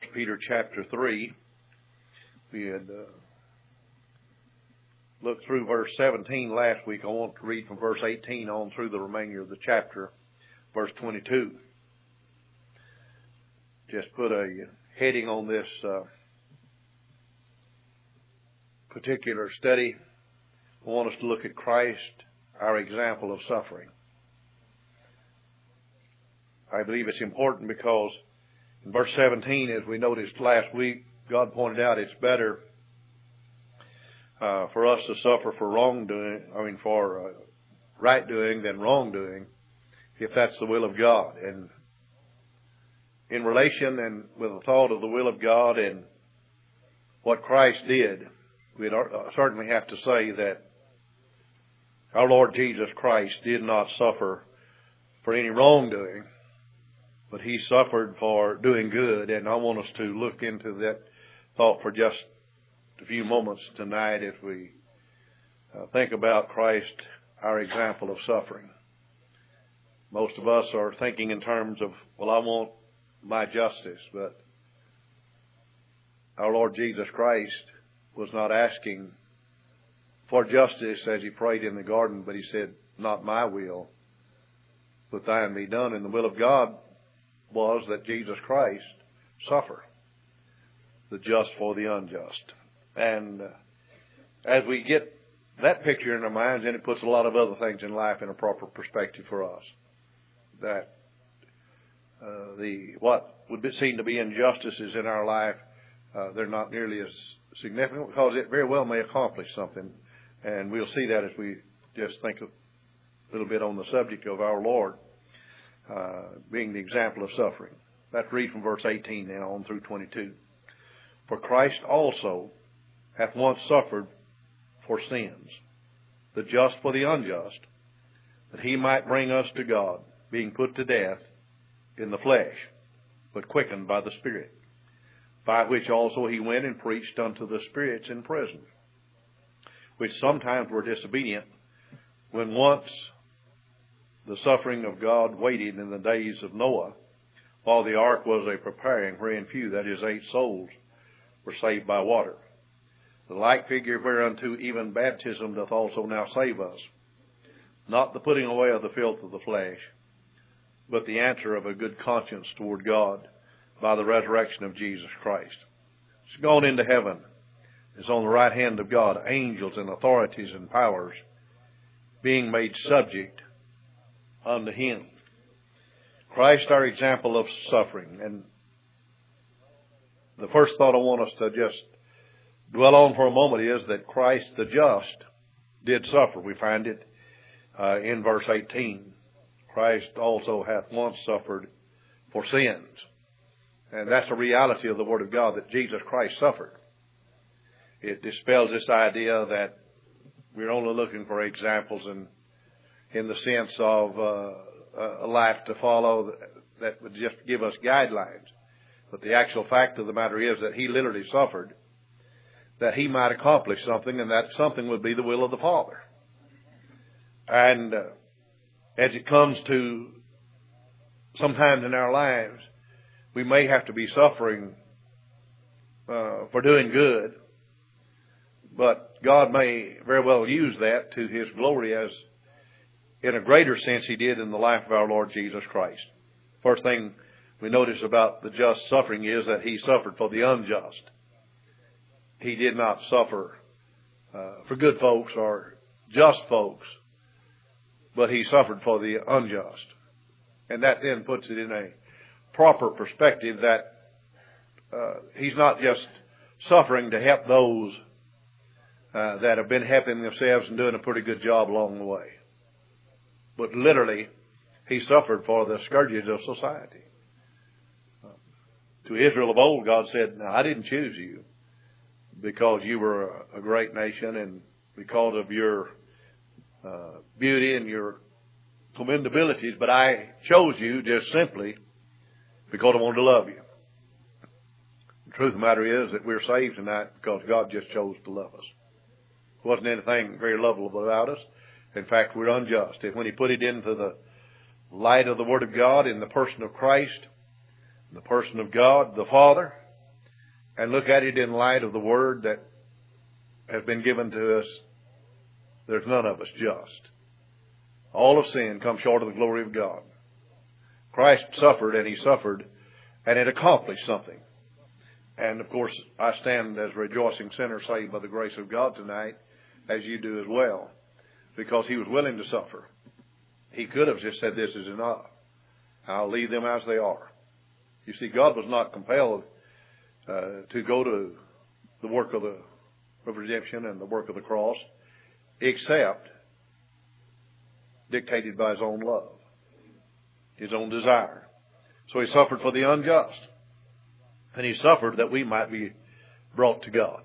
Peter chapter 3. We had looked through verse 17 last week. I want to read from verse 18 on through the remainder of the chapter, verse 22. Just put a heading on this particular study. I want us to look at Christ, our example of suffering. I believe it's important because in verse 17, as we noticed last week, God pointed out it's better for us to suffer for for right doing than wrongdoing, if that's the will of God. And in relation and with the thought of the will of God and what Christ did, we'd certainly have to say that our Lord Jesus Christ did not suffer for any wrongdoing, but He suffered for doing good. And I want us to look into that thought for just a few moments tonight as we think about Christ, our example of suffering. Most of us are thinking in terms of, well, I want my justice, but our Lord Jesus Christ was not asking for justice as He prayed in the garden, but He said, not my will, but thine be done. And the will of God was that Jesus Christ suffer, the just for the unjust. And as we get that picture in our minds, then it puts a lot of other things in life in a proper perspective for us. That what would seem to be injustices in our life, they're not nearly as significant because it very well may accomplish something. And we'll see that as we just think a little bit on the subject of our Lord being the example of suffering. Let's read from verse 18 now on through 22. For Christ also hath once suffered for sins, the just for the unjust, that He might bring us to God, being put to death in the flesh, but quickened by the Spirit, by which also He went and preached unto the spirits in prison, which sometimes were disobedient, when once the suffering of God waited in the days of Noah, while the ark was a preparing, wherein few, that is 8 souls, were saved by water. The like figure whereunto even baptism doth also now save us, not the putting away of the filth of the flesh, but the answer of a good conscience toward God by the resurrection of Jesus Christ. He's gone into heaven, is on the right hand of God, angels and authorities and powers being made subject unto Him. Christ, our example of suffering. And the first thought I want us to just dwell on for a moment is that Christ the just did suffer. We find it in verse 18. Christ also hath once suffered for sins. And that's a reality of the Word of God, that Jesus Christ suffered. It dispels this idea that we're only looking for examples in the sense of a life to follow that would just give us guidelines. But the actual fact of the matter is that He literally suffered that He might accomplish something, and that something would be the will of the Father. And as it comes to sometimes in our lives, we may have to be suffering for doing good, but God may very well use that to His glory, as in a greater sense He did in the life of our Lord Jesus Christ. First thing we notice about the just suffering is that He suffered for the unjust. He did not suffer for good folks or just folks, but He suffered for the unjust. And that then puts it in a proper perspective that He's not just suffering to help those that have been helping themselves and doing a pretty good job along the way, but literally He suffered for the scourges of society. To Israel of old, God said, now, I didn't choose you because you were a great nation and because of your beauty and your commendabilities, but I chose you just simply because I wanted to love you. The truth of the matter is that we're saved tonight because God just chose to love us. There wasn't anything very lovable about us. In fact, we're unjust. And when He put it into the light of the Word of God in the person of Christ, in the person of God, the Father, and look at it in light of the word that has been given to us, there's none of us just. All of sin comes short of the glory of God. Christ suffered, and he suffered, and it accomplished something. And, of course, I stand as a rejoicing sinner saved by the grace of God tonight, as you do as well, because he was willing to suffer. He could have just said, this is enough. I'll leave them as they are. You see, God was not compelled to go to the work of redemption and the work of the cross, except dictated by his own love, his own desire. So he suffered for the unjust. And he suffered that we might be brought to God.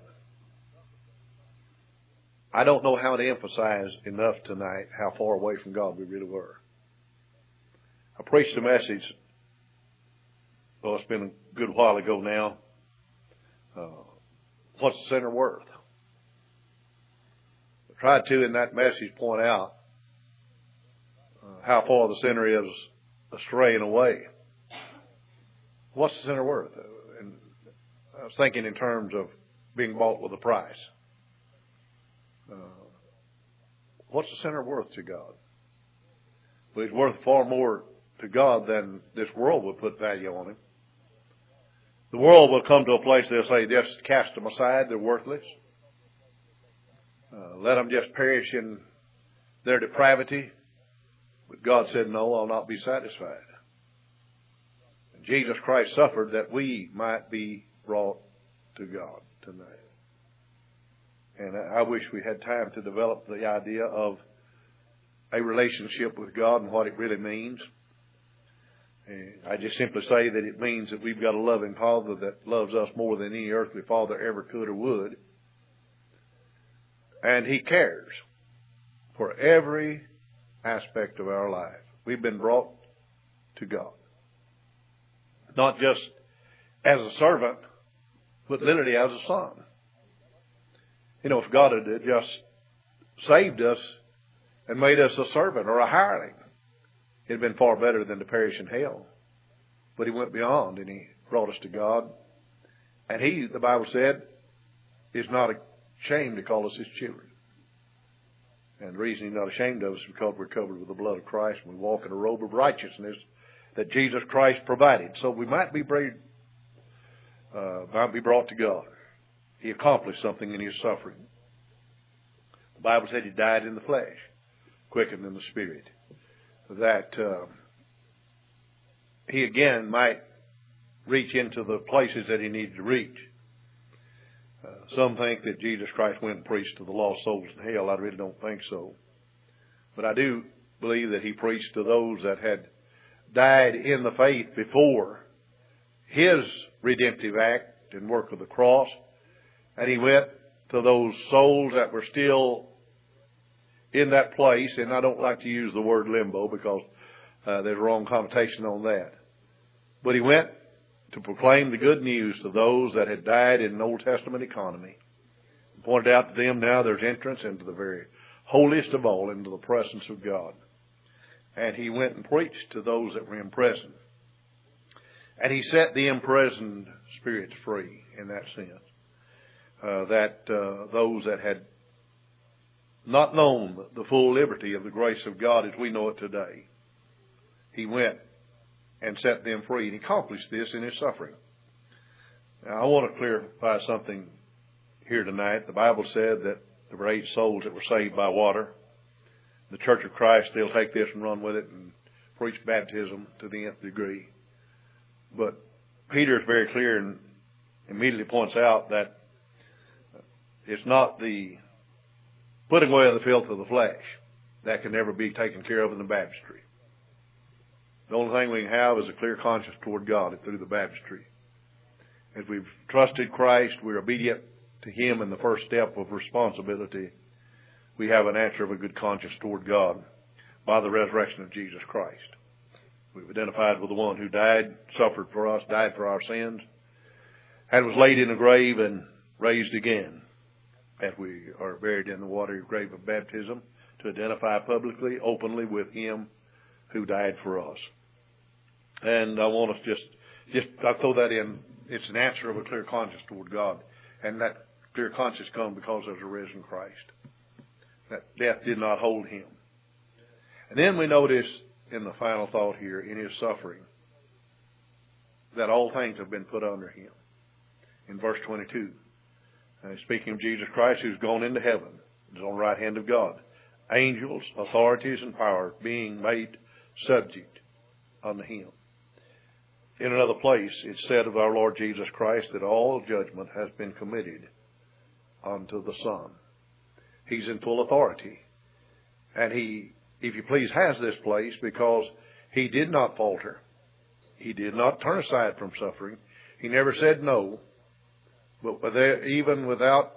I don't know how to emphasize enough tonight how far away from God we really were. I preached a message, well, it's been a good while ago now. What's the sinner worth? I tried to, in that message, point out how far the sinner is astray and away. What's the sinner worth? And I was thinking in terms of being bought with a price. What's the sinner worth to God? Well, he's worth far more to God than this world would put value on him. The world will come to a place they'll say, just cast them aside, they're worthless. Let them just perish in their depravity. But God said, no, I'll not be satisfied. And Jesus Christ suffered that we might be brought to God tonight. And I wish we had time to develop the idea of a relationship with God and what it really means. And I just simply say that it means that we've got a loving Father that loves us more than any earthly father ever could or would. And he cares for every aspect of our life. We've been brought to God. Not just as a servant, but literally as a son. You know, if God had just saved us and made us a servant or a hireling, it would have been far better than to perish in hell. But he went beyond and he brought us to God. And he, the Bible said, is not ashamed to call us his children. And the reason he's not ashamed of us is because we're covered with the blood of Christ and we walk in a robe of righteousness that Jesus Christ provided. So we might be brought to God. He accomplished something in his suffering. The Bible said he died in the flesh, quickened in the spirit. That he again might reach into the places that he needed to reach. Some think that Jesus Christ went and preached to the lost souls in hell. I really don't think so. But I do believe that he preached to those that had died in the faith before his redemptive act and work of the cross. And he went to those souls that were still in that place. And I don't like to use the word limbo because there's a wrong connotation on that. But he went to proclaim the good news to those that had died in an Old Testament economy. He pointed out to them now there's entrance into the very holiest of all, into the presence of God. And he went and preached to those that were in prison. And he set the imprisoned spirits free in that sense. Those that had not known the full liberty of the grace of God as we know it today, he went and set them free. And he accomplished this in his suffering. Now, I want to clarify something here tonight. The Bible said that there were 8 souls that were saved by water. The Church of Christ, they'll take this and run with it and preach baptism to the nth degree. But Peter is very clear and immediately points out that it's not the putting away of the filth of the flesh that can never be taken care of in the baptistry. The only thing we can have is a clear conscience toward God through the baptistry. As we've trusted Christ, we're obedient to him in the first step of responsibility. We have an answer of a good conscience toward God by the resurrection of Jesus Christ. We've identified with the one who died, suffered for us, died for our sins, and was laid in a grave and raised again. As we are buried in the watery grave of baptism, to identify publicly, openly with him who died for us. And I want to just I'll throw that in It's an answer of a clear conscience toward God. And that clear conscience comes because there's a risen Christ. That death did not hold him. And then we notice in the final thought here, in his suffering, that all things have been put under him. In verse 22, speaking of Jesus Christ, who's gone into heaven, is on the right hand of God. Angels, authorities, and powers being made subject unto him. In another place, it's said of our Lord Jesus Christ that all judgment has been committed unto the Son. He's in full authority. And he, if you please, has this place because he did not falter. He did not turn aside from suffering. He never said no. But even without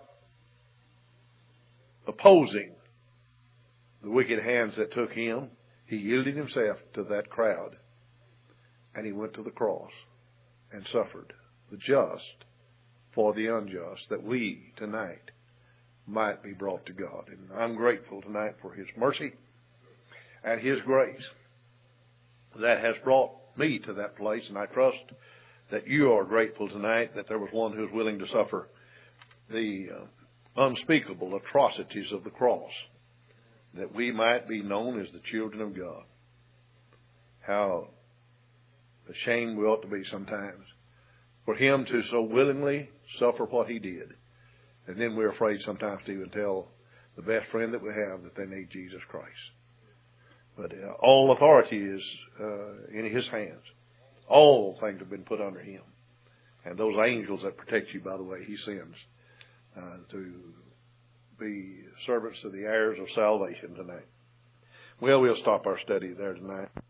opposing the wicked hands that took him, he yielded himself to that crowd. And he went to the cross and suffered the just for the unjust, that we tonight might be brought to God. And I'm grateful tonight for his mercy and his grace that has brought me to that place. And I trust that you are grateful tonight that there was one who was willing to suffer the unspeakable atrocities of the cross, that we might be known as the children of God. How ashamed we ought to be sometimes for him to so willingly suffer what he did. And then we're afraid sometimes to even tell the best friend that we have that they need Jesus Christ. But all authority is in his hands. All things have been put under him. And those angels that protect you, by the way, he sends to be servants to the heirs of salvation tonight. Well, we'll stop our study there tonight.